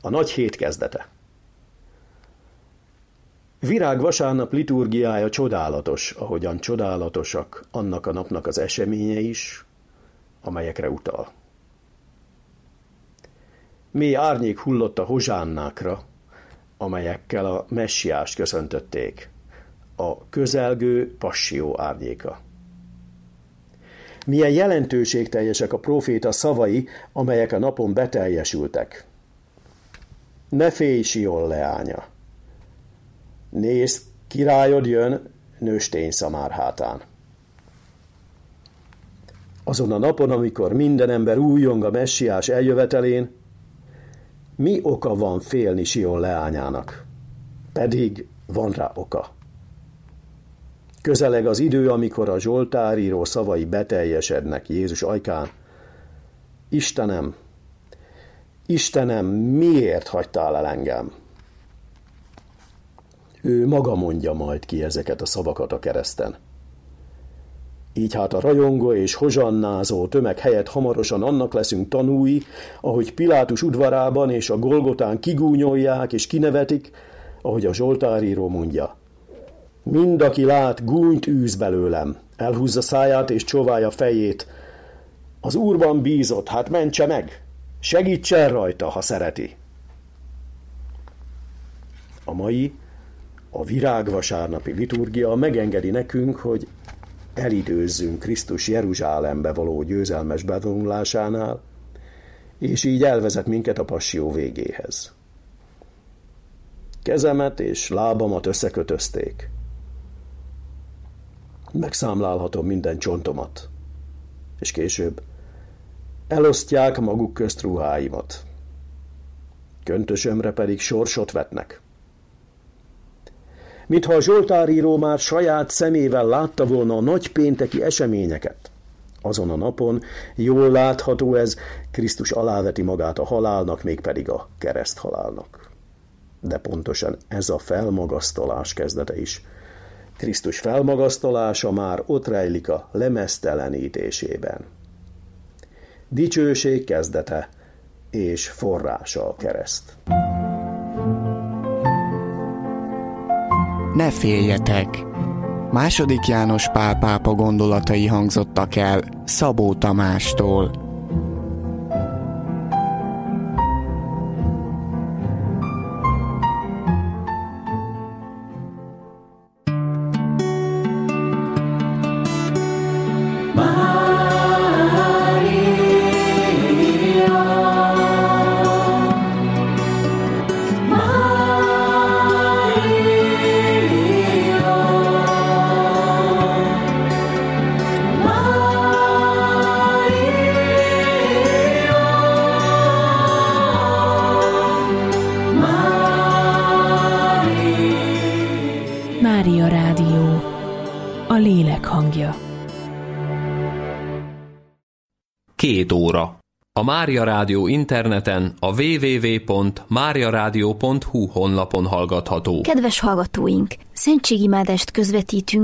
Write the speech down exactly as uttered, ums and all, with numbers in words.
A nagy hét kezdete. Virágvasárnap liturgiája csodálatos, ahogyan csodálatosak annak a napnak az eseménye is, amelyekre utal. Mély árnyék hullott a hozsánnákra, amelyekkel a messiást köszöntötték, a közelgő passió árnyéka. Milyen jelentőségteljesek a próféta szavai, amelyek a napon beteljesültek. Ne félj, Sion leánya! Nézd, királyod jön nőstény szamár hátán. Azon a napon, amikor minden ember újjong a messiás eljövetelén, mi oka van félni Sion leányának? Pedig van rá oka. Közeleg az idő, amikor a zsoltáríró szavai beteljesednek Jézus ajkán. Istenem, Istenem, miért hagytál el engem? Ő maga mondja majd ki ezeket a szavakat a kereszten. Így hát a rajongó és hozsannázó tömeg helyett hamarosan annak leszünk tanúi, ahogy Pilátus udvarában és a Golgotán kigúnyolják és kinevetik, ahogy a zsoltáríró mondja. Mind, aki lát, gúnyt űz belőlem, elhúzza száját és csóválja fejét. Az Úrban bízott, hát mentse meg, segítsen rajta, ha szereti. A mai, a virágvasárnapi liturgia megengedi nekünk, hogy elidőzzünk Krisztus Jeruzsálembe való győzelmes bevonulásánál, és így elvezet minket a passzió végéhez. Kezemet és lábamat összekötözték. Megszámlálhatom minden csontomat, és később elosztják maguk közt ruháimat. Köntösömre pedig sorsot vetnek. Mintha a zsoltáríró már saját szemével látta volna a nagypénteki eseményeket. Azon a napon jól látható ez, Krisztus aláveti magát a halálnak, mégpedig a kereszthalálnak. De pontosan ez a felmagasztalás kezdete is. Krisztus felmagasztalása már ott rejlik a lemeztelenítésében. Dicsőség kezdete és forrása a kereszt. Ne féljetek! Második János Pál pápa gondolatai hangzottak el Szabó Tamástól. Mária Rádió, a lélek hangja. Két óra. A Mária Rádió interneten a double-u double-u double-u pont mária rádió pont hu honlapon hallgatható. Kedves hallgatóink, szentségimádást közvetítünk